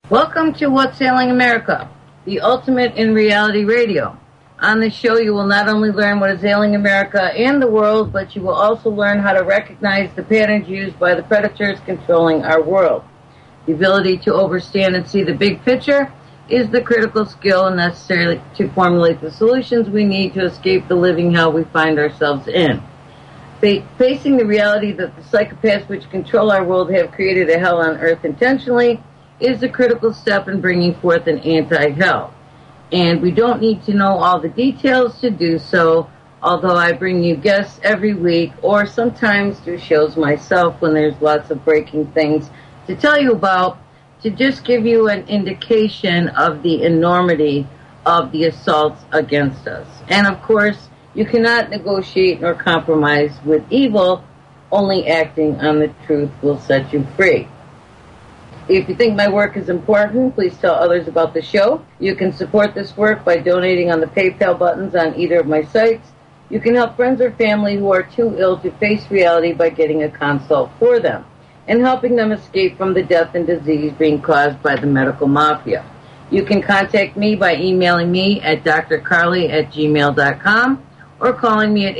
Welcome to What's Sailing America, the ultimate in reality radio. On this show, you will not only learn what is ailing America and the world, but you will also learn how to recognize the patterns used by the predators controlling our world. The ability to understand and see the big picture is the critical skill necessary to formulate the solutions we need to escape the living hell we find ourselves in. Facing the reality that the psychopaths which control our world have created a hell on earth intentionally is a critical step in bringing forth an anti-hell. And we don't need to know all the details to do so, although I bring you guests every week or sometimes do shows myself when there's lots of breaking things to tell you about, to just give you an indication of the enormity of the assaults against us. And of course, you cannot negotiate nor compromise with evil. Only acting on the truth will set you free. If you think my work is important, please tell others about the show. You can support this work by donating on the PayPal buttons on either of my sites. You can help friends or family who are too ill to face reality by getting a consult for them and helping them escape from the death and disease being caused by the medical mafia. You can contact me by emailing me at drcarly@gmail.com or calling me at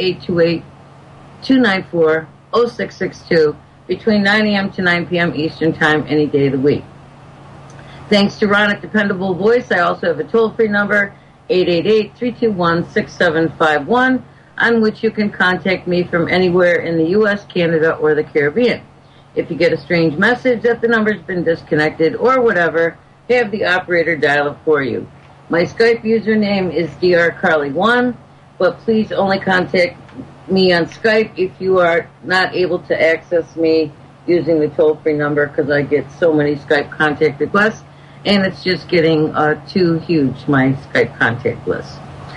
828-294-0662 between 9 a.m. to 9 p.m. Eastern Time any day of the week. Thanks to Ron at Dependable Voice, I also have a toll-free number, 888-321-6751, on which you can contact me from anywhere in the U.S., Canada, or the Caribbean. If you get a strange message that the number's been disconnected or whatever, have the operator dial it for you. My Skype username is drcarly1, but please only contact me on Skype if you are not able to access me using the toll-free number, because I get so many Skype contact requests, and it's just getting too huge, my Skype contact list.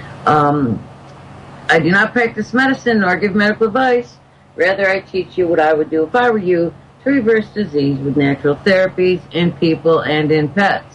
I do not practice medicine nor give medical advice. Rather, I teach you what I would do if I were you to reverse disease with natural therapies in people and in pets.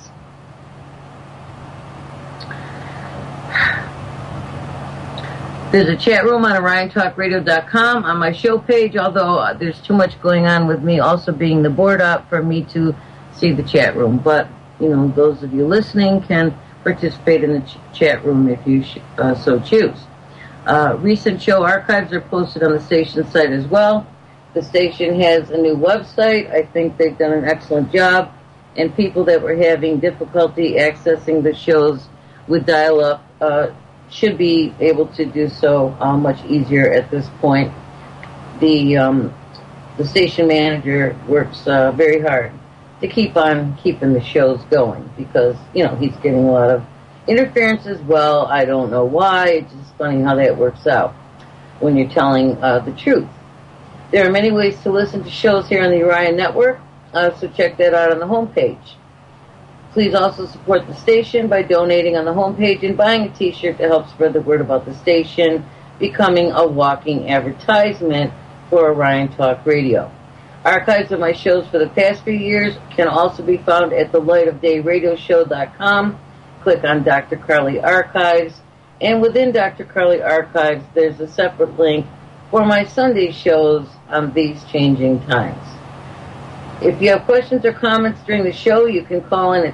There's a chat room on OrionTalkRadio.com on my show page, although there's too much going on with me also being the board op for me to see the chat room. But, you know, those of you listening can participate in the chat room if you so choose. Recent show archives are posted on the station site as well. The station has a new website. I think they've done an excellent job. And people that were having difficulty accessing the shows with dial-up should be able to do so much easier at this point. The station manager works very hard to keep on keeping the shows going because, you know, he's getting a lot of interference as well. I don't know why. It's just funny how that works out when you're telling the truth. There are many ways to listen to shows here on the Orion Network, so check that out on the homepage. Please also support the station by donating on the homepage and buying a t-shirt to help spread the word about the station, becoming a walking advertisement for Orion Talk Radio. Archives of my shows for the past few years can also be found at thelightofdayradioshow.com. Click on Dr. Carly Archives, and within Dr. Carly Archives, there's a separate link for my Sunday shows on These Changing Times. If you have questions or comments during the show, you can call in at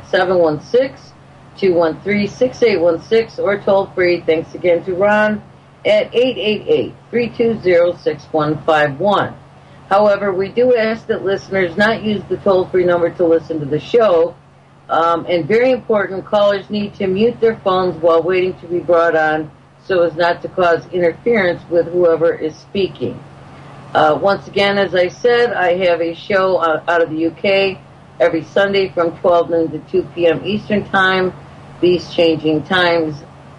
716-213-6816 or toll free, thanks again to Ron, at 888-320-6151. However, we do ask that listeners not use the toll-free number to listen to the show. And very important, callers need to mute their phones while waiting to be brought on so as not to cause interference with whoever is speaking. Once again, as I said, I have a show out of the UK every Sunday from 12 noon to 2 p.m. Eastern Time. These Changing Times,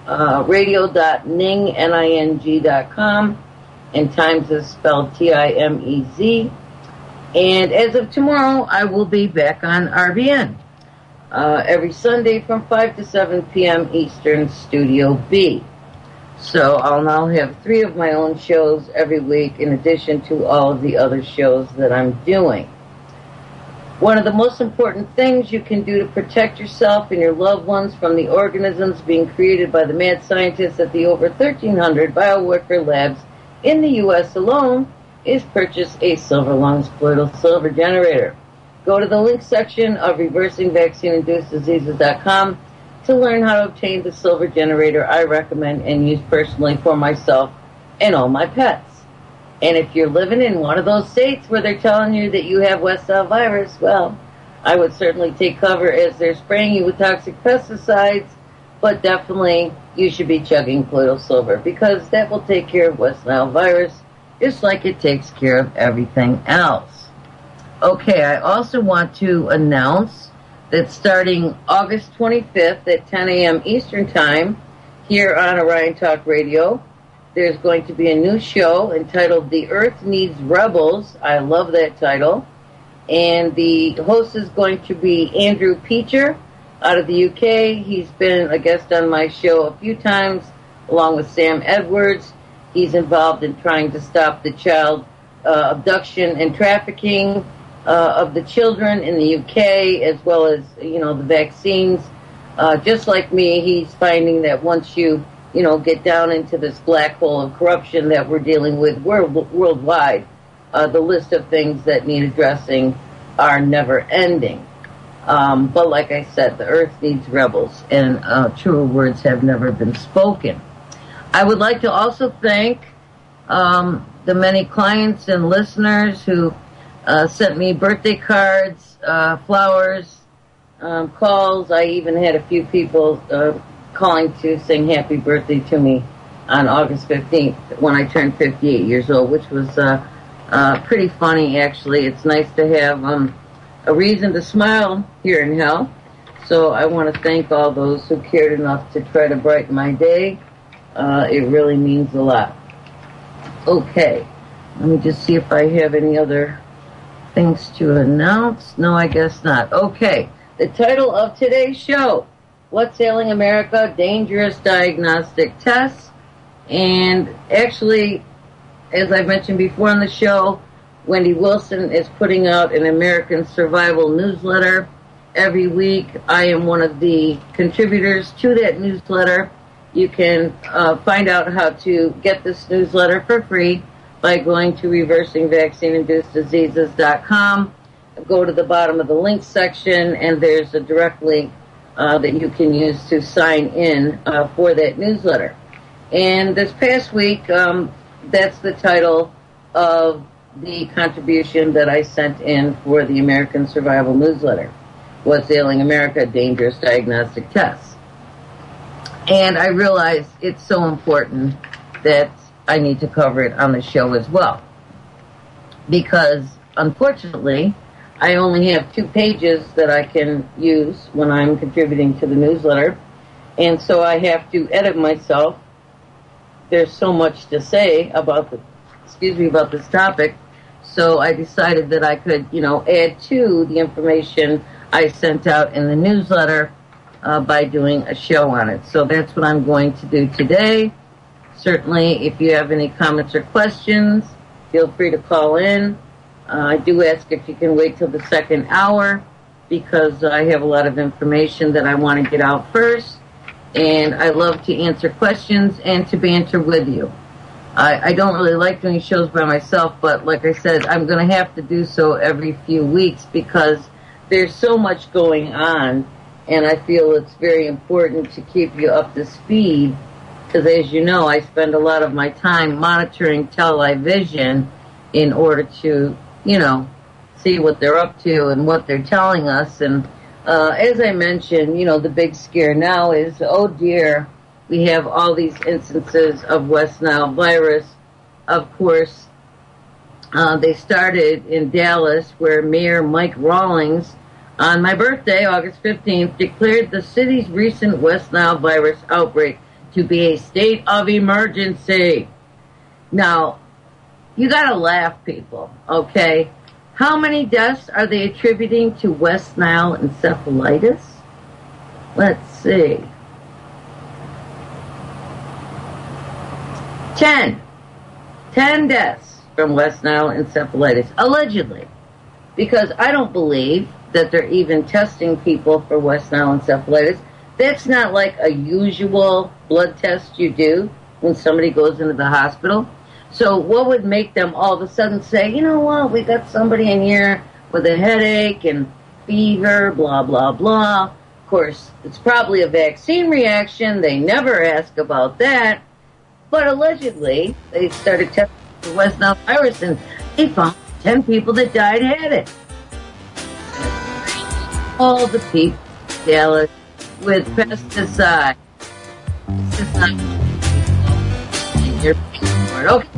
radio.ning.com, and Times is spelled Timez. And as of tomorrow, I will be back on RBN every Sunday from 5 to 7 p.m. Eastern, Studio B. So I'll now have 3 of my own shows every week in addition to all of the other shows that I'm doing. One of the most important things you can do to protect yourself and your loved ones from the organisms being created by the mad scientists at the over 1,300 biowarfare labs in the U.S. alone is purchase a Silver Lungs colloidal silver generator. Go to the link section of reversingvaccineinduceddiseases.com to learn how to obtain the silver generator I recommend and use personally for myself and all my pets. And if you're living in one of those states where they're telling you that you have West Nile virus, well, I would certainly take cover as they're spraying you with toxic pesticides, but definitely you should be chugging colloidal silver because that will take care of West Nile virus just like it takes care of everything else. Okay, I also want to announce that starting August 25th at 10 a.m. Eastern Time here on Orion Talk Radio, there's going to be a new show entitled The Earth Needs Rebels. I love that title. And the host is going to be Andrew Peacher out of the UK. He's been a guest on my show a few times, along with Sam Edwards. He's involved in trying to stop the child abduction and trafficking of the children in the UK, as well as, the vaccines. Just like me, he's finding that once you get down into this black hole of corruption that we're dealing with worldwide, the list of things that need addressing are never ending. But like I said, the earth needs rebels, and truer words have never been spoken. I would like to also thank the many clients and listeners who sent me birthday cards, flowers, calls. I even had a few people calling to sing happy birthday to me on August 15th when I turned 58 years old, which was pretty funny, actually. It's nice to have a reason to smile here in hell. So I want to thank all those who cared enough to try to brighten my day. It really means a lot. Okay, let me just see if I have any other things to announce. No, I guess not. Okay, the title of today's show, What's Ailing America? Dangerous Diagnostic Tests. And actually, as I mentioned before on the show, Wendy Wilson is putting out an American Survival newsletter every week. I am one of the contributors to that newsletter. You can find out how to get this newsletter for free by going to reversingvaccineinduceddiseases.com. Go to the bottom of the links section, and there's a direct link that you can use to sign in for that newsletter. And this past week, that's the title of the contribution that I sent in for the American Survival newsletter, What's Ailing America? Dangerous Diagnostic Tests. And I realize it's so important that I need to cover it on the show as well. Because, unfortunately, I only have 2 pages that I can use when I'm contributing to the newsletter. And so I have to edit myself. There's so much to say about this topic. So I decided that I could, add to the information I sent out in the newsletter by doing a show on it. So that's what I'm going to do today. Certainly, if you have any comments or questions, feel free to call in. I do ask if you can wait till the second hour because I have a lot of information that I want to get out first. And I love to answer questions and to banter with you. I don't really like doing shows by myself, but like I said, I'm going to have to do so every few weeks because there's so much going on, and I feel it's very important to keep you up to speed because, as you know, I spend a lot of my time monitoring television in order to, see what they're up to and what they're telling us. And as I mentioned, the big scare now is, oh dear, we have all these instances of West Nile virus. Of course, they started in Dallas, where Mayor Mike Rawlings, on my birthday, August 15th, declared the city's recent West Nile virus outbreak to be a state of emergency. Now, you gotta laugh, people, okay? How many deaths are they attributing to West Nile encephalitis? Let's see. 10 deaths from West Nile encephalitis, allegedly. Because I don't believe that they're even testing people for West Nile encephalitis. That's not like a usual blood test you do when somebody goes into the hospital. So what would make them all of a sudden say, you know what, we got somebody in here with a headache and fever, blah, blah, blah. Of course, it's probably a vaccine reaction. They never ask about that. But allegedly, they started testing for West Nile virus, and they found 10 people that died had it. All the people in Dallas with pesticide. This is not okay.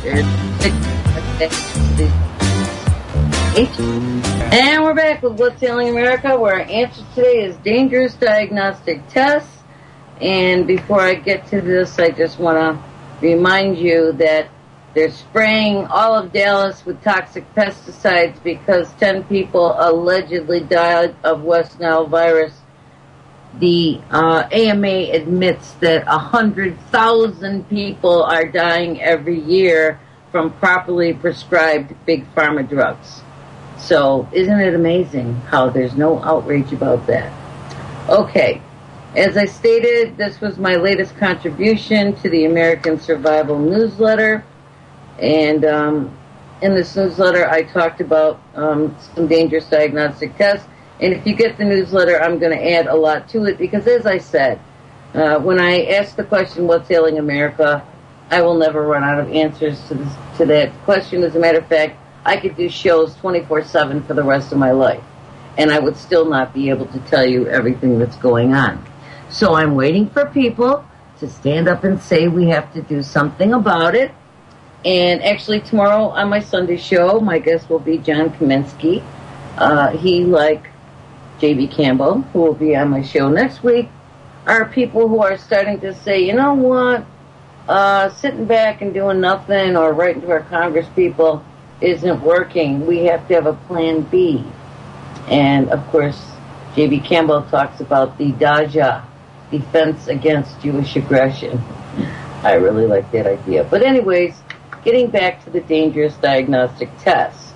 And we're back with What's Ailing America, where our answer today is dangerous diagnostic tests. And before I get to this, I just want to remind you that they're spraying all of Dallas with toxic pesticides because 10 people allegedly died of West Nile virus. The AMA admits that 100,000 people are dying every year from properly prescribed big pharma drugs. So isn't it amazing how there's no outrage about that? Okay, as I stated, this was my latest contribution to the American Survival Newsletter. And in this newsletter, I talked about some dangerous diagnostic tests. And if you get the newsletter, I'm going to add a lot to it because, as I said, when I ask the question, what's ailing America, I will never run out of answers to that question. As a matter of fact, I could do shows 24/7 for the rest of my life, and I would still not be able to tell you everything that's going on. So I'm waiting for people to stand up and say we have to do something about it. And actually tomorrow on my Sunday show, my guest will be John Kaminsky. He, like J.B. Campbell, who will be on my show next week, are people who are starting to say, you know what, sitting back and doing nothing or writing to our Congress people isn't working. We have to have a plan B. And, of course, J.B. Campbell talks about the DAJA, Defense Against Jewish Aggression. I really like that idea. But anyways, getting back to the dangerous diagnostic tests.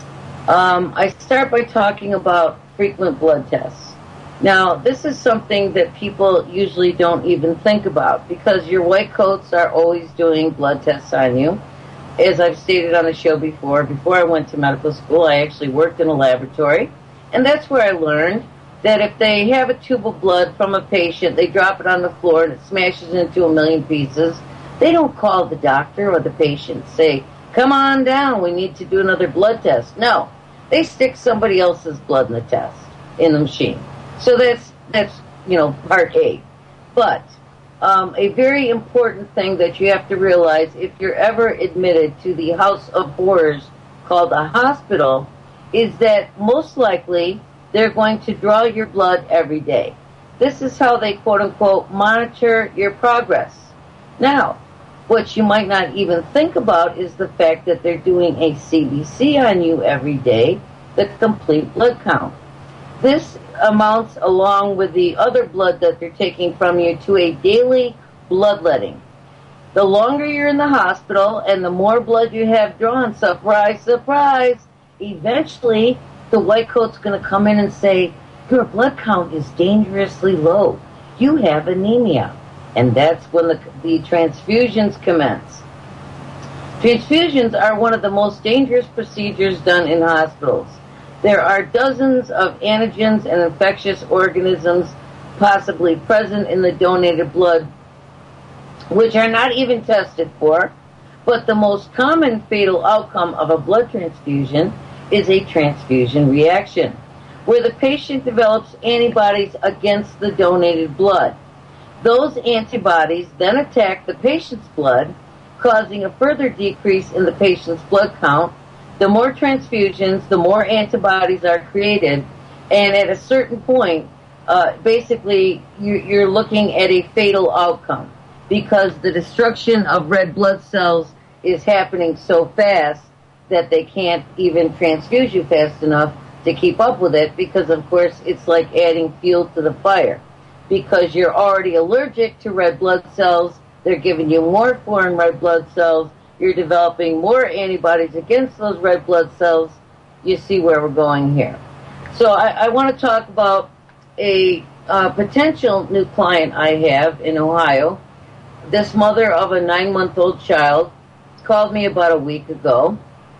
I start by talking about frequent blood tests. Now, this is something that people usually don't even think about because your white coats are always doing blood tests on you. As I've stated on the show before I went to medical school, I actually worked in a laboratory, and that's where I learned that if they have a tube of blood from a patient, they drop it on the floor and it smashes into a million pieces, they don't call the doctor or the patient and say, come on down, we need to do another blood test. No, they stick somebody else's blood in the test, in the machine. So that's part A. But a very important thing that you have to realize if you're ever admitted to the house of horrors called a hospital is that most likely they're going to draw your blood every day. This is how they, quote-unquote, monitor your progress. Now, what you might not even think about is the fact that they're doing a CBC on you every day, the complete blood count. This amounts, along with the other blood that they're taking from you, to a daily bloodletting. The longer you're in the hospital and the more blood you have drawn, surprise, surprise, eventually the white coat's going to come in and say, your blood count is dangerously low. You have anemia. And that's when the transfusions commence. Transfusions are one of the most dangerous procedures done in hospitals. There are dozens of antigens and infectious organisms possibly present in the donated blood, which are not even tested for, but the most common fatal outcome of a blood transfusion is a transfusion reaction, where the patient develops antibodies against the donated blood. Those antibodies then attack the patient's blood, causing a further decrease in the patient's blood count. The more transfusions, the more antibodies are created, and at a certain point, basically, you're looking at a fatal outcome because the destruction of red blood cells is happening so fast that they can't even transfuse you fast enough to keep up with it because, of course, it's like adding fuel to the fire. Because you're already allergic to red blood cells, they're giving you more foreign red blood cells, you're developing more antibodies against those red blood cells. You see where we're going here. So I want to talk about a potential new client I have in Ohio. This mother of a 9-month-old child called me about a week ago,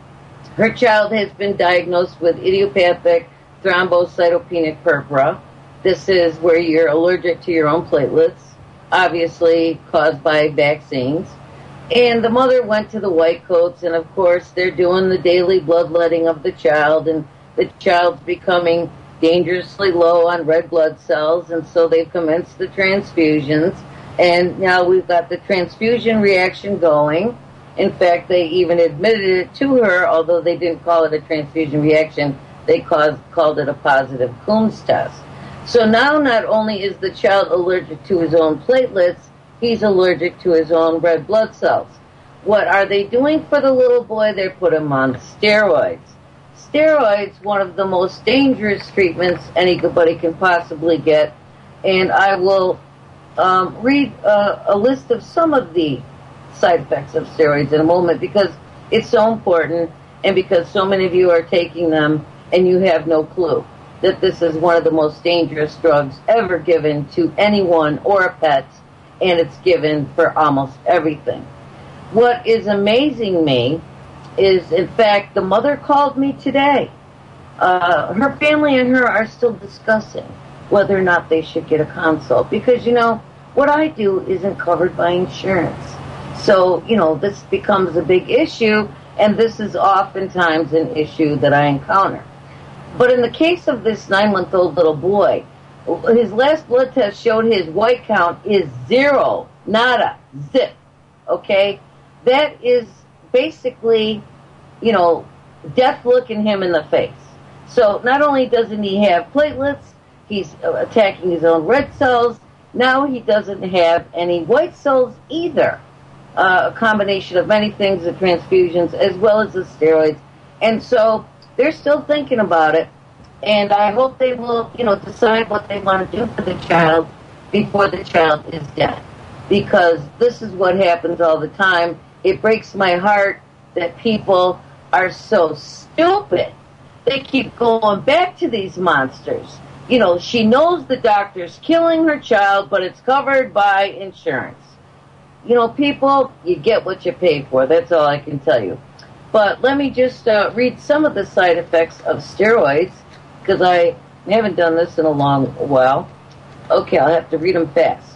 Her child has been diagnosed with idiopathic thrombocytopenic purpura. This is where you're allergic to your own platelets, obviously caused by vaccines. And the mother went to the white coats, and of course they're doing the daily bloodletting of the child, and the child's becoming dangerously low on red blood cells, and so they've commenced the transfusions, and now we've got the transfusion reaction going. In fact, they even admitted it to her, although they didn't call it a transfusion reaction, they called it a positive Coombs test. So now not only is the child allergic to his own platelets, he's allergic to his own red blood cells. What are they doing for the little boy? They put him on steroids. Steroids, one of the most dangerous treatments anybody can possibly get, and I will read a list of some of the side effects of steroids in a moment because it's so important and because so many of you are taking them and you have no clue that this is one of the most dangerous drugs ever given to anyone or a pet, and it's given for almost everything. What is amazing me is, in fact, the mother called me today. Her family and her are still discussing whether or not they should get a consult because, what I do isn't covered by insurance. So, this becomes a big issue, and this is oftentimes an issue that I encounter. But in the case of this 9-month-old little boy, his last blood test showed his white count is 0, nada, zip, okay? That is basically, death looking him in the face. So not only doesn't he have platelets, he's attacking his own red cells, now he doesn't have any white cells either. A combination of many things, the transfusions, as well as the steroids. And so they're still thinking about it, and I hope they will, decide what they want to do for the child before the child is dead. Because this is what happens all the time. It breaks my heart that people are so stupid. They keep going back to these monsters. She knows the doctor's killing her child, but it's covered by insurance. People, you get what you pay for. That's all I can tell you. But let me just read some of the side effects of steroids, because I haven't done this in a long while. Okay, I'll have to read them fast.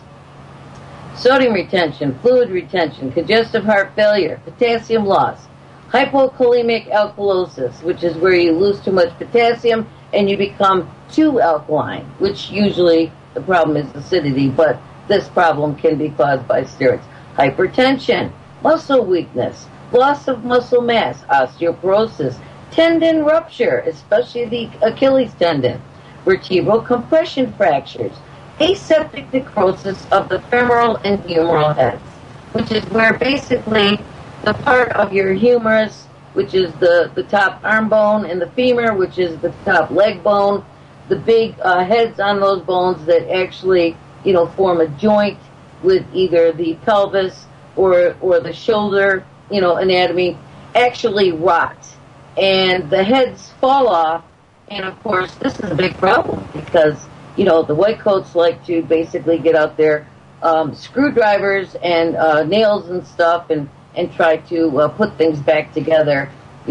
Sodium retention, fluid retention, congestive heart failure, potassium loss, hypokalemic alkalosis, which is where you lose too much potassium and you become too alkaline, which usually the problem is acidity, but this problem can be caused by steroids. Hypertension, muscle weakness, loss of muscle mass, osteoporosis, tendon rupture, especially the Achilles tendon, vertebral compression fractures, aseptic necrosis of the femoral and humeral heads, which is where basically the part of your humerus, which is the top arm bone, and the femur, which is the top leg bone, the big heads on those bones that actually, form a joint with either the pelvis or the shoulder, anatomy, actually rot. And the heads fall off, and of course this is a big problem because, the white coats like to basically get out their screwdrivers and nails and stuff and try to put things back together, the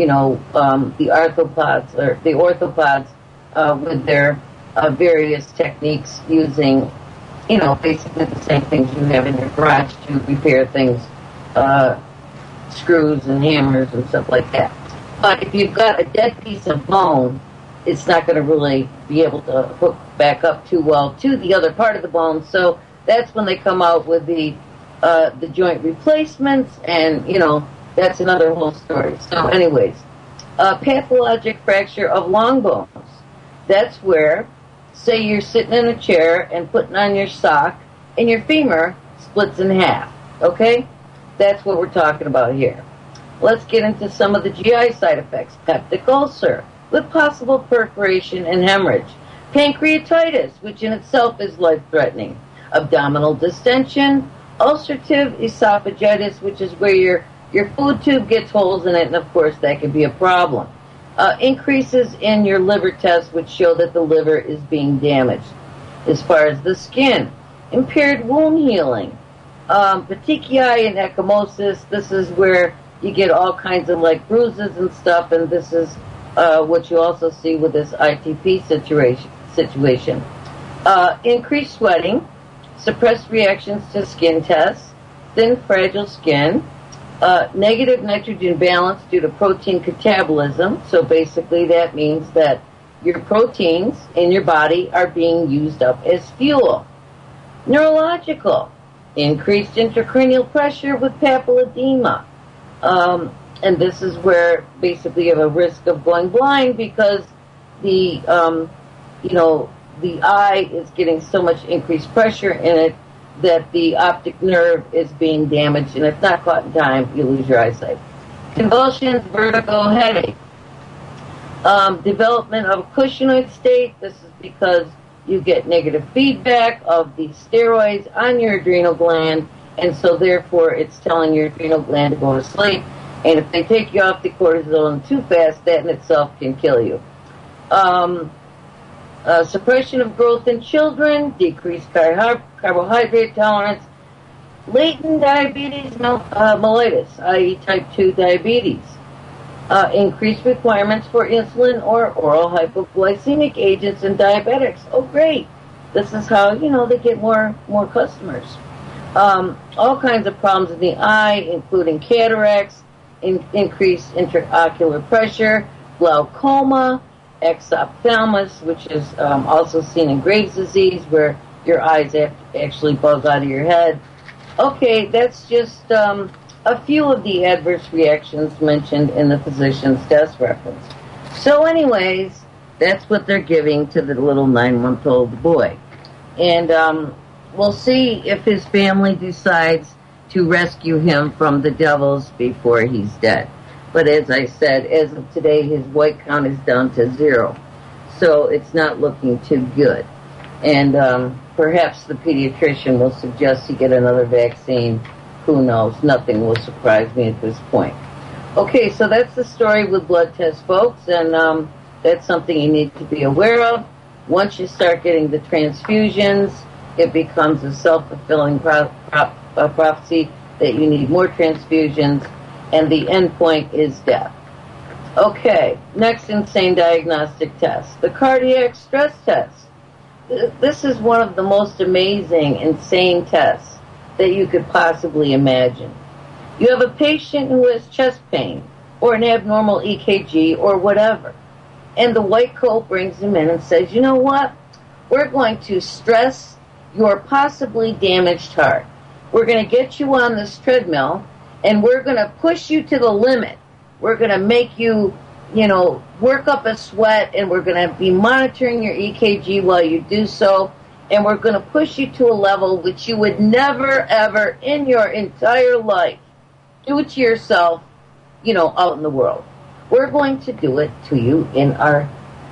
arthropods or the orthopods with their various techniques using, basically the same things you have in your garage to repair things, screws and hammers and stuff like that. But if you've got a dead piece of bone, it's not going to really be able to hook back up too well to the other part of the bone. So that's when they come out with the joint replacements, and that's another whole story. So, anyways, pathologic fracture of long bones. That's where, say, you're sitting in a chair and putting on your sock, and your femur splits in half. Okay, that's what we're talking about here. Let's get into some of the GI side effects. Peptic ulcer with possible perforation and hemorrhage. Pancreatitis, which in itself is life-threatening. Abdominal distension. Ulcerative esophagitis, which is where your food tube gets holes in it, and of course that can be a problem. Increases in your liver tests, which show that the liver is being damaged. As far as the skin, impaired wound healing. Petechiae and ecchymosis, this is where you get all kinds of like bruises and stuff, and this is what you also see with this ITP situation. Increased sweating, suppressed reactions to skin tests, thin, fragile skin, negative nitrogen balance due to protein catabolism. So basically that means that your proteins in your body are being used up as fuel. Neurological, increased intracranial pressure with papilledema. And this is where basically you have a risk of going blind because the eye is getting so much increased pressure in it that the optic nerve is being damaged, and if not caught in time, you lose your eyesight. Convulsions, vertigo, headache. Development of a cushingoid state. This is because you get negative feedback of the steroids on your adrenal gland, and so therefore it's telling your adrenal gland to go to sleep. And if they take you off the cortisone too fast, that in itself can kill you. Suppression of growth in children, decreased carbohydrate tolerance, latent diabetes mellitus, i.e. type 2 diabetes. Increased requirements for insulin or oral hypoglycemic agents in diabetics. Oh, great. This is how, they get more customers. All kinds of problems in the eye, including cataracts, increased intraocular pressure, glaucoma, exophthalmos, which is also seen in Graves' disease, where your eyes actually buzz out of your head. Okay, that's just a few of the adverse reactions mentioned in the physician's desk reference. So anyways, that's what they're giving to the little 9-month-old boy. And we'll see if his family decides to rescue him from the devils before he's dead. But as I said, as of today, his white count is down to 0. So it's not looking too good. And perhaps the pediatrician will suggest he get another vaccine. Who knows? Nothing will surprise me at this point. Okay, so that's the story with blood tests, folks. And that's something you need to be aware of. Once you start getting the transfusions, it becomes a self-fulfilling prophecy that you need more transfusions, and the end point is death. Okay, next insane diagnostic test, the cardiac stress test. This is one of the most amazing, insane tests that you could possibly imagine. You have a patient who has chest pain or an abnormal EKG or whatever, and the white coat brings him in and says, you know what? We're going to stress your possibly damaged heart. We're going to get you on this treadmill, and we're going to push you to the limit. We're going to make you, work up a sweat, and we're going to be monitoring your EKG while you do so, and we're going to push you to a level which you would never, ever in your entire life do it to yourself, out in the world. We're going to do it to you in our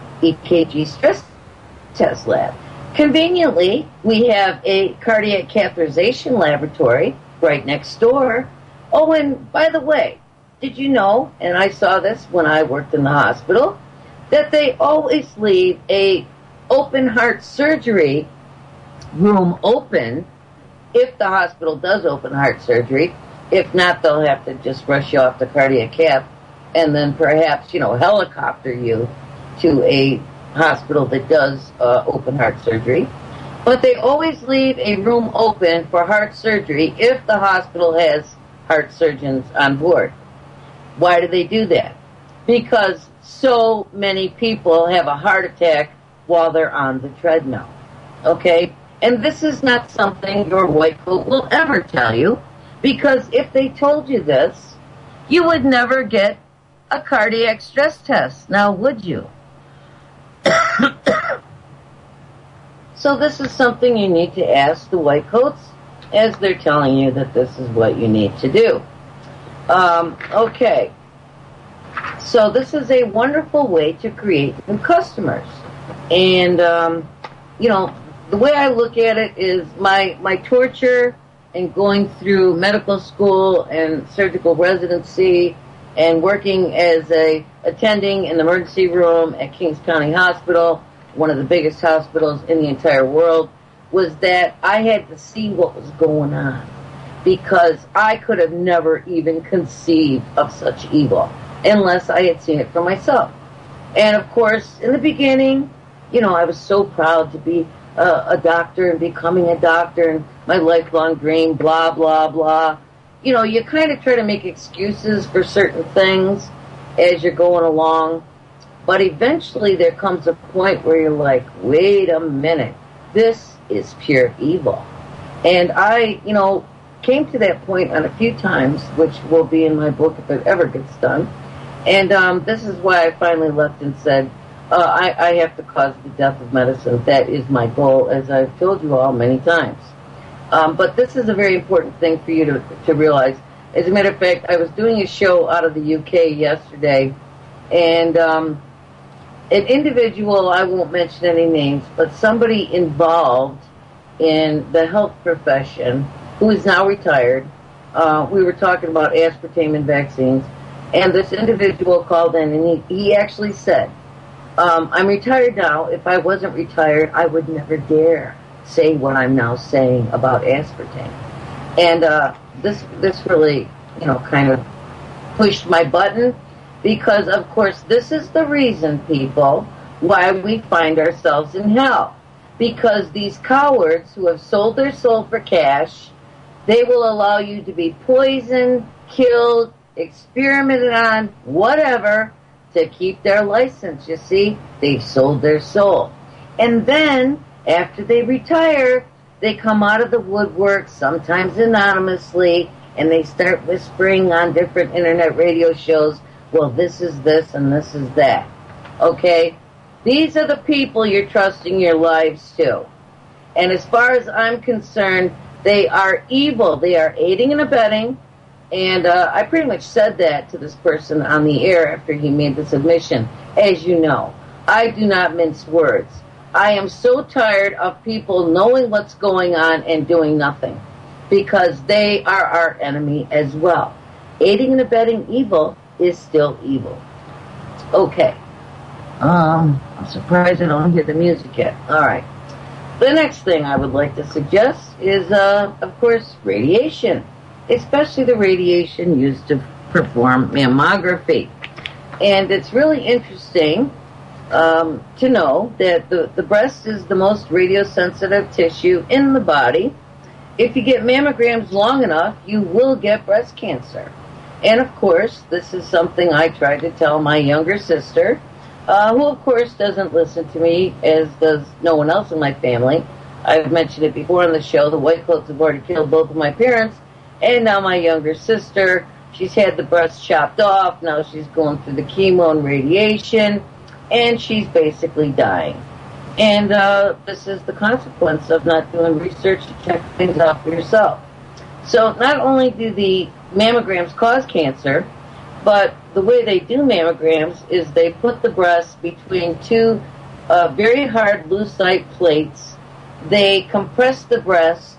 EKG stress test lab. Conveniently, we have a cardiac catheterization laboratory right next door. Oh, and by the way, did you know, and I saw this when I worked in the hospital, that they always leave a open heart surgery room open if the hospital does open heart surgery. If not, they'll have to just rush you off the cardiac cath and then perhaps, helicopter you to a hospital that does open heart surgery. But they always leave a room open for heart surgery if the hospital has heart surgeons on board. Why do they do that? Because so many people have a heart attack while they're on the treadmill. Okay? And this is not something your white coat will ever tell you, because if they told you this, you would never get a cardiac stress test. Now, would you? So this is something you need to ask the white coats as they're telling you that this is what you need to do. Okay. So this is a wonderful way to create new customers. And, the way I look at it is my torture and going through medical school and surgical residency and working as a attending in the emergency room at Kings County Hospital, one of the biggest hospitals in the entire world, was that I had to see what was going on. because I could have never even conceived of such evil unless I had seen it for myself. And of course, in the beginning, I was so proud to be a doctor and becoming a doctor and my lifelong dream, blah, blah, blah. You kind of try to make excuses for certain things as you're going along. But eventually there comes a point where you're like, wait a minute, this is pure evil. And I, came to that point on a few times, which will be in my book if it ever gets done. And this is why I finally left and said, I have to cause the death of medicine. That is my goal, as I've told you all many times. But this is a very important thing for you to realize. As a matter of fact, I was doing a show out of the UK yesterday, and an individual, I won't mention any names, but somebody involved in the health profession who is now retired, we were talking about aspartame and vaccines, and this individual called in, and he actually said, I'm retired now. If I wasn't retired, I would never dare say what I'm now saying about aspartame. And this really, kind of pushed my button, because, of course, this is the reason, people, why we find ourselves in hell. Because these cowards who have sold their soul for cash, they will allow you to be poisoned, killed, experimented on, whatever, to keep their license. You see, they've sold their soul. And then, after they retire, they come out of the woodwork, sometimes anonymously, and they start whispering on different internet radio shows, well, this is this and this is that. Okay? These are the people you're trusting your lives to. And as far as I'm concerned, they are evil. They are aiding and abetting. And I pretty much said that to this person on the air after he made this admission. As you know, I do not mince words. I am so tired of people knowing what's going on and doing nothing, because they are our enemy as well. Aiding and abetting evil is still evil. Okay. I'm surprised I don't hear the music yet. All right. The next thing I would like to suggest is, of course, radiation, especially the radiation used to perform mammography. And it's really interesting to know that the breast is the most radiosensitive tissue in the body. If you get mammograms long enough, you will get breast cancer. And, of course, this is something I tried to tell my younger sister, who, of course, doesn't listen to me, as does no one else in my family. I've mentioned it before on the show. The White Coats have already killed both of my parents. And now my younger sister, she's had the breast chopped off. Now she's going through the chemo and radiation. And she's basically dying. And this is the consequence of not doing research to check things out for yourself. So not only do the mammograms cause cancer, but the way they do mammograms is they put the breast between two very hard lucite plates. They compress the breast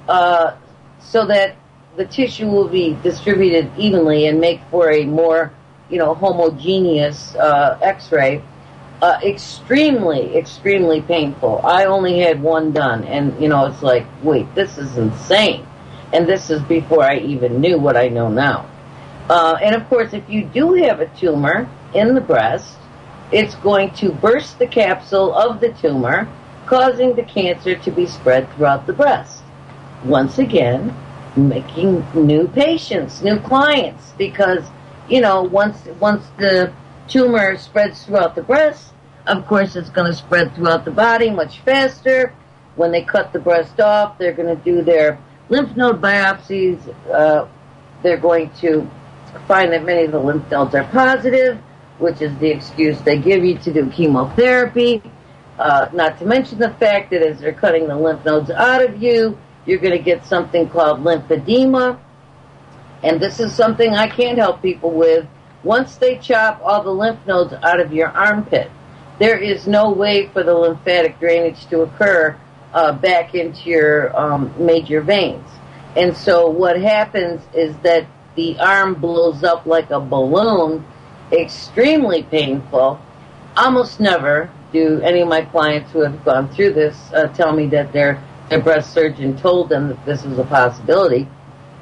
so that the tissue will be distributed evenly and make for a more, homogeneous X-ray. Extremely, extremely painful. I only had one done, and, it's like, wait, this is insane. And this is before I even knew what I know now. And, of course, if you do have a tumor in the breast, it's going to burst the capsule of the tumor, causing the cancer to be spread throughout the breast. Once again, making new patients, new clients, because, once the tumor spreads throughout the breast, of course, it's going to spread throughout the body much faster. When they cut the breast off, they're going to do their lymph node biopsies. They're going to find that many of the lymph nodes are positive, which is the excuse they give you to do chemotherapy. Not to mention the fact that as they're cutting the lymph nodes out of you, you're going to get something called lymphedema. And this is something I can't help people with. Once they chop all the lymph nodes out of your armpit, there is no way for the lymphatic drainage to occur back into your major veins. And so what happens is that the arm blows up like a balloon, extremely painful. Almost never do any of my clients who have gone through this tell me that their breast surgeon told them that this was a possibility.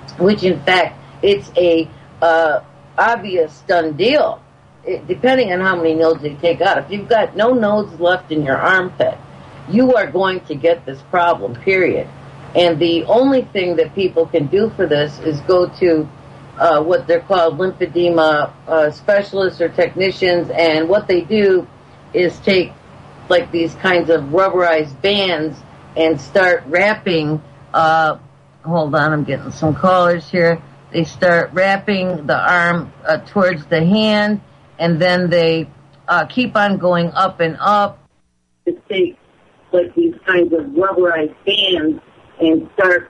which in fact it's a obvious done deal, depending on how many nodes they take out. If you've got no nodes left in your armpit, you are going to get this problem, period. And the only thing that people can do for this is go to what they're called lymphedema specialists or technicians, and what they do is take like these kinds of rubberized bands and start wrapping, hold on, I'm getting some callers here. They start wrapping the arm towards the hand, and then they keep on going up and up. To take like these kinds of rubberized bands and start...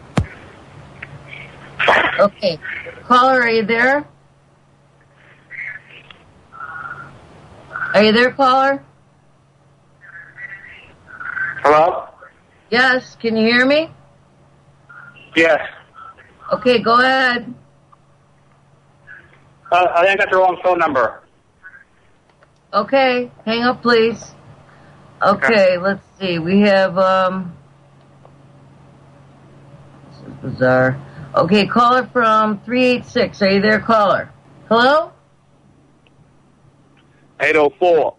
Okay. Caller, are you there? Are you there, caller? Hello? Yes, can you hear me? Yes. Okay, go ahead. I think I got the wrong phone number. Okay, hang up, please. Okay, let's see. We have, this is bizarre. Okay, caller from 386. Are you there, caller? Hello? 804.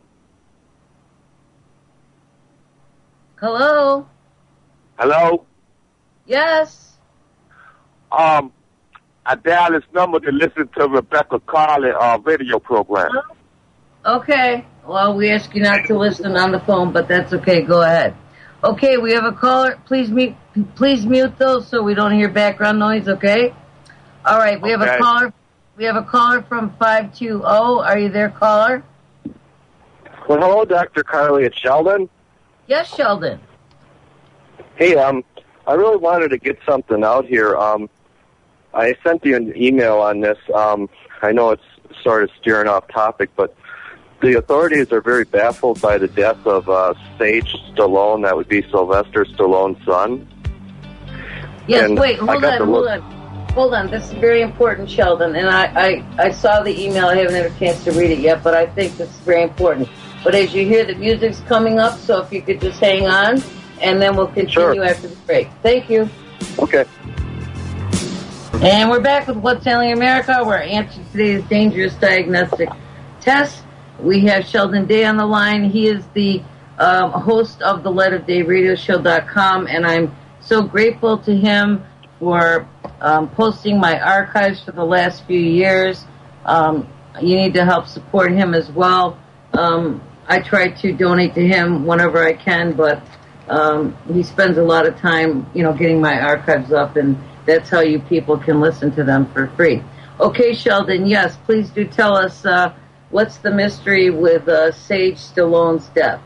Hello? Hello? Yes? I dialed this number to listen to Rebecca Carlin radio program. Hello? Okay. Well, we ask you not to listen on the phone, but that's okay. Go ahead. Okay, we have a caller. Please mute those so we don't hear background noise, okay? All right, we have a caller. We have a caller from 520. Are you there, caller? Well, hello, Dr. Carly. It's Sheldon. Yes, Sheldon. Hey, I really wanted to get something out here. I sent you an email on this. I know it's sort of steering off topic, but the authorities are very baffled by the death of Sage Stallone. That would be Sylvester Stallone's son. Yes, and wait, hold on. This is very important, Sheldon. And I saw the email. I haven't had a chance to read it yet, but I think this is very important. But as you hear, the music's coming up, so if you could just hang on, and then we'll continue after the break. Thank you. Okay. And we're back with What's Ailing America. We're answering today's dangerous diagnostic test. We have Sheldon Day on the line. He is the host of the LightOfDayRadioshow.com, and I'm so grateful to him for posting my archives for the last few years. You need to help support him as well. I try to donate to him whenever I can, but he spends a lot of time, getting my archives up, and that's how you people can listen to them for free. Okay, Sheldon, yes, please do tell us what's the mystery with Sage Stallone's death?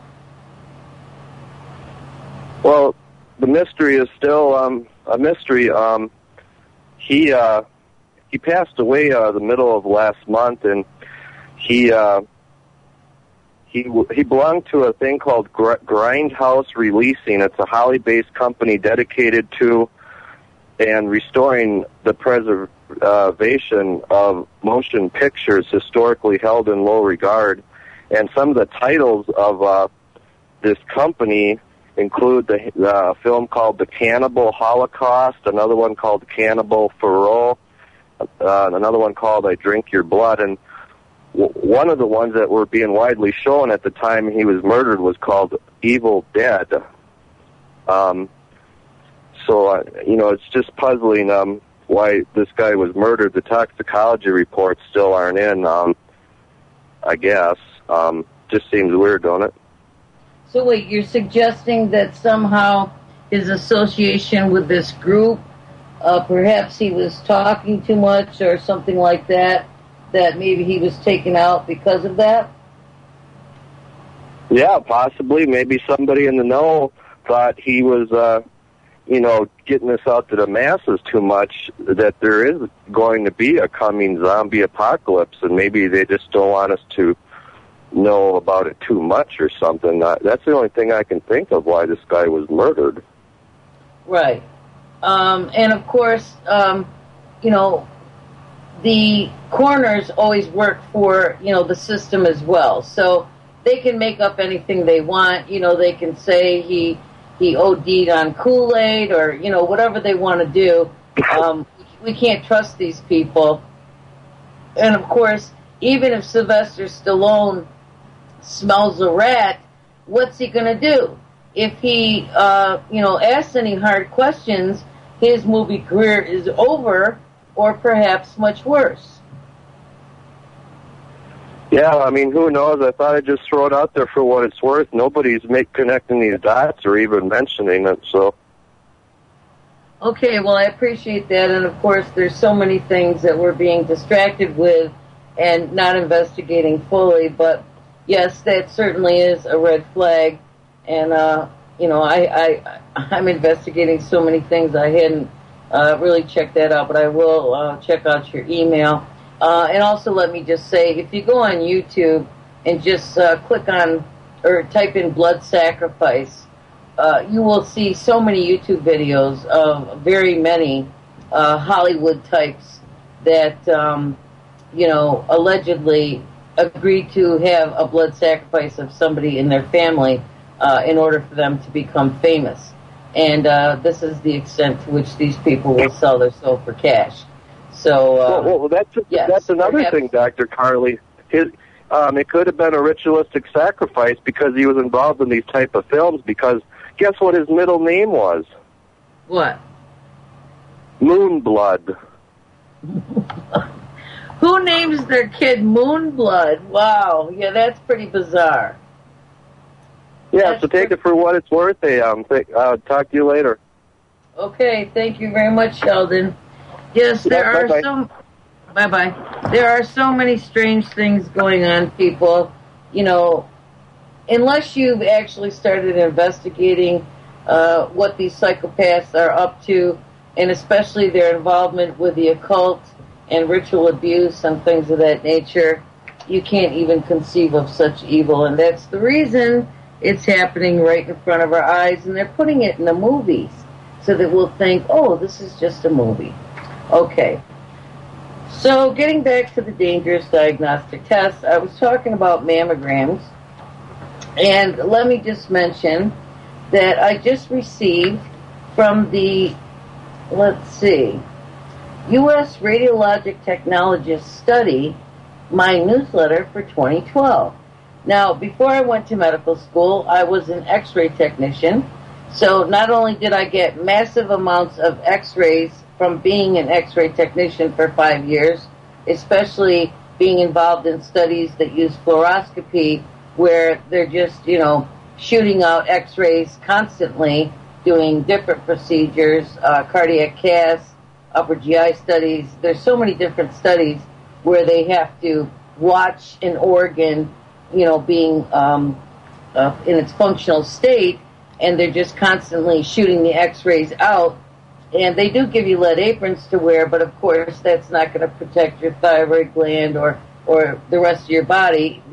Well, the mystery is still a mystery. He passed away the middle of last month, and he belonged to a thing called Grindhouse Releasing. It's a Holly-based company dedicated to and restoring the preservation of motion pictures historically held in low regard. And some of the titles of this company include the film called The Cannibal Holocaust, another one called Cannibal Feroz, another one called I Drink Your Blood. And one of the ones that were being widely shown at the time he was murdered was called Evil Dead. So, it's just puzzling why this guy was murdered. The toxicology reports still aren't in, I guess. Just seems weird, don't it? So wait, you're suggesting that somehow his association with this group, perhaps he was talking too much or something like that, that maybe he was taken out because of that? Yeah, possibly. Maybe somebody in the know thought he was, getting this out to the masses too much, that there is going to be a coming zombie apocalypse, and maybe they just don't want us to know about it too much or something. That's the only thing I can think of why this guy was murdered. Right. And of course, the coroners always work for, the system as well. So they can make up anything they want. They can say he OD'd on Kool-Aid or, whatever they want to do. we can't trust these people. And of course, even if Sylvester Stallone smells a rat, what's he going to do? If he, asks any hard questions, his movie career is over, or perhaps much worse. Yeah, I mean, who knows? I thought I'd just throw it out there for what it's worth. Nobody's connecting these dots or even mentioning it, so. Okay, well, I appreciate that, and of course, there's so many things that we're being distracted with and not investigating fully, but yes, that certainly is a red flag, and, I'm investigating so many things I hadn't really checked that out, but I will check out your email. And also let me just say, if you go on YouTube and just click on or type in blood sacrifice, you will see so many YouTube videos of very many Hollywood types that, allegedly agreed to have a blood sacrifice of somebody in their family in order for them to become famous. And this is the extent to which these people will sell their soul for cash. So, that's another thing, Dr. Carly. It could have been a ritualistic sacrifice because he was involved in these type of films, because guess what his middle name was? What? Moonblood. Who names their kid Moonblood? Wow, yeah, that's pretty bizarre. Yeah, so take it for what it's worth. Talk to you later. Okay, thank you very much, Sheldon. Yes, there are so many strange things going on, people. Unless you've actually started investigating what these psychopaths are up to, and especially their involvement with the occult and ritual abuse and things of that nature, you can't even conceive of such evil. And that's the reason it's happening right in front of our eyes, and they're putting it in the movies so that we'll think, oh, this is just a movie. Okay. So getting back to the dangerous diagnostic tests, I was talking about mammograms, and let me just mention that I just received from the, U.S. Radiologic Technologist Study, my newsletter for 2012. Now, before I went to medical school, I was an X-ray technician, so not only did I get massive amounts of X-rays from being an X-ray technician for 5 years, especially being involved in studies that use fluoroscopy, where they're just, shooting out X-rays constantly, doing different procedures, cardiac casts, upper GI studies. There's so many different studies where they have to watch an organ, being in its functional state, and they're just constantly shooting the X-rays out. And they do give you lead aprons to wear, but of course that's not going to protect your thyroid gland or the rest of your body.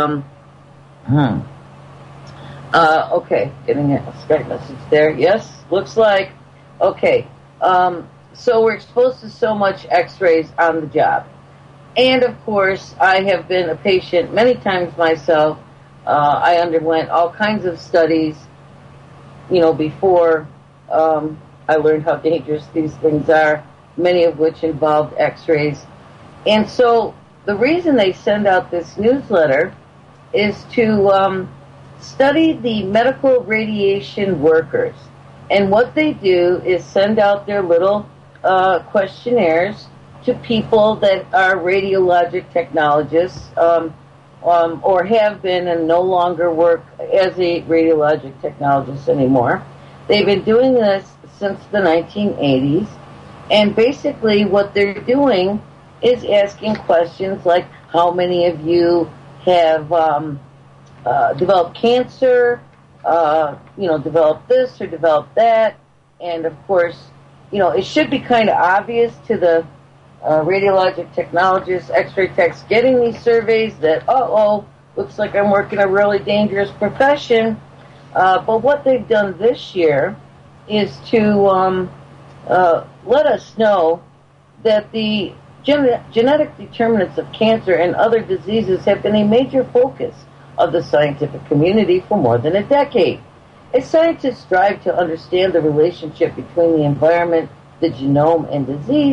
Okay, getting a Skype message there. Yes, looks like. Okay, so we're exposed to so much X-rays on the job. And of course, I have been a patient many times myself. I underwent all kinds of studies, before I learned how dangerous these things are, many of which involved X-rays. And so the reason they send out this newsletter is to study the medical radiation workers. And what they do is send out their little questionnaires to people that are radiologic technologists or have been and no longer work as a radiologic technologist anymore. They've been doing this since the 1980s, and basically what they're doing is asking questions like, how many of you have developed cancer, developed this or developed that, and of course, it should be kind of obvious to the radiologic technologists, X-ray techs getting these surveys that, looks like I'm working a really dangerous profession. But what they've done this year is to let us know that the genetic determinants of cancer and other diseases have been a major focus of the scientific community for more than a decade. As scientists strive to understand the relationship between the environment, the genome, and disease,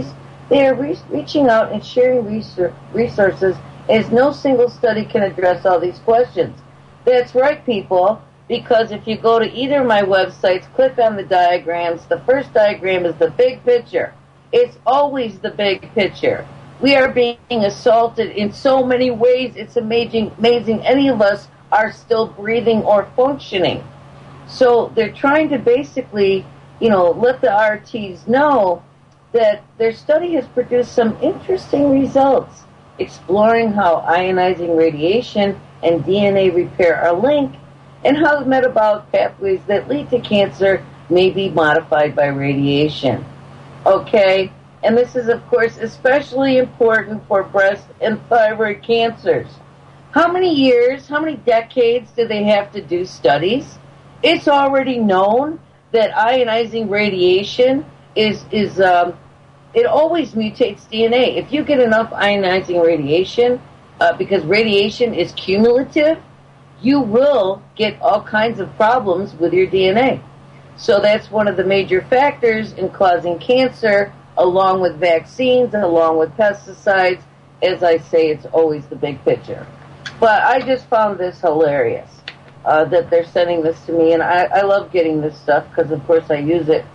They are reaching out and sharing resources, as no single study can address all these questions. That's right, people, because if you go to either of my websites, click on the diagrams, the first diagram is the big picture. It's always the big picture. We are being assaulted in so many ways, it's amazing any of us are still breathing or functioning. So they're trying to basically, let the RTs know that their study has produced some interesting results, exploring how ionizing radiation and DNA repair are linked, and how the metabolic pathways that lead to cancer may be modified by radiation. Okay, and this is, of course, especially important for breast and thyroid cancers. How many years, how many decades do they have to do studies? It's already known that ionizing radiation it always mutates DNA. If you get enough ionizing radiation, because radiation is cumulative, you will get all kinds of problems with your DNA. So that's one of the major factors in causing cancer, along with vaccines, along with pesticides. As I say, it's always the big picture. But I just found this hilarious, that they're sending this to me, and I love getting this stuff because, of course, I use it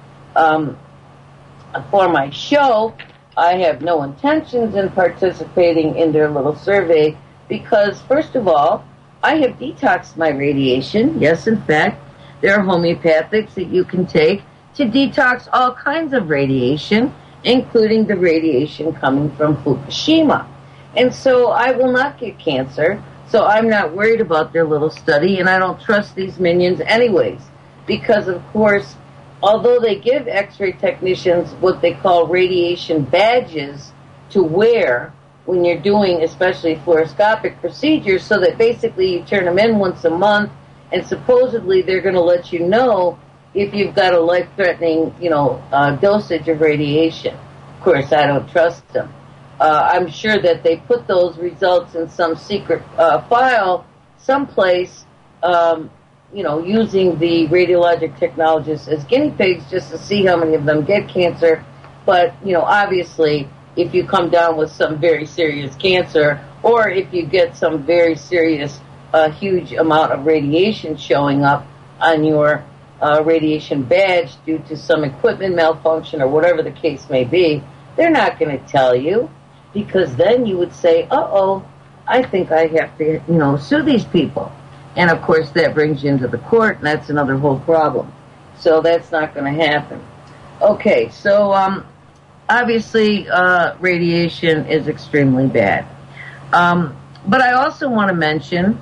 for my show. I have no intentions in participating in their little survey because, first of all, I have detoxed my radiation. Yes, in fact, there are homeopathics that you can take to detox all kinds of radiation, including the radiation coming from Fukushima. And so I will not get cancer, so I'm not worried about their little study, and I don't trust these minions anyways, because, of course, although they give X-ray technicians what they call radiation badges to wear when you're doing especially fluoroscopic procedures, so that basically you turn them in once a month, and supposedly they're going to let you know if you've got a life-threatening, dosage of radiation. Of course, I don't trust them. I'm sure that they put those results in some secret file someplace, using the radiologic technologists as guinea pigs just to see how many of them get cancer. But, obviously, if you come down with some very serious cancer, or if you get some very serious, huge amount of radiation showing up on your radiation badge due to some equipment malfunction or whatever the case may be, they're not going to tell you, because then you would say, uh-oh, I think I have to, sue these people. And, of course, that brings you into the court, and that's another whole problem. So that's not going to happen. Okay, so obviously radiation is extremely bad. But I also want to mention,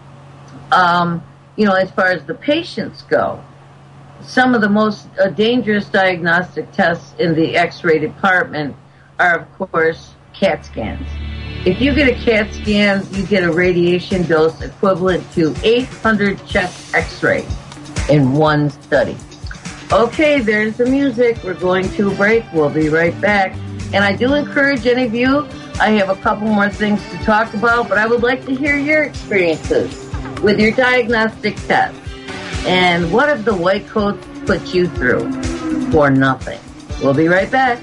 as far as the patients go, some of the most dangerous diagnostic tests in the X-ray department are, of course, CAT scans. If you get a CAT scan, you get a radiation dose equivalent to 800 chest X-rays in one study. Okay, there's the music. We're going to a break. We'll be right back. And I do encourage any of you, I have a couple more things to talk about, but I would like to hear your experiences with your diagnostic tests. And what have the white coats put you through for nothing? We'll be right back.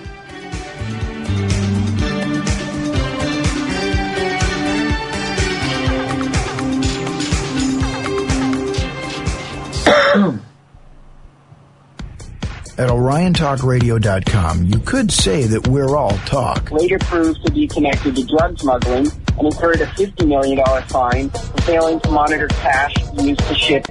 At OrionTalkRadio.com, you could say that we're all talk. Later proved to be connected to drug smuggling and incurred a $50 million fine for failing to monitor cash used to ship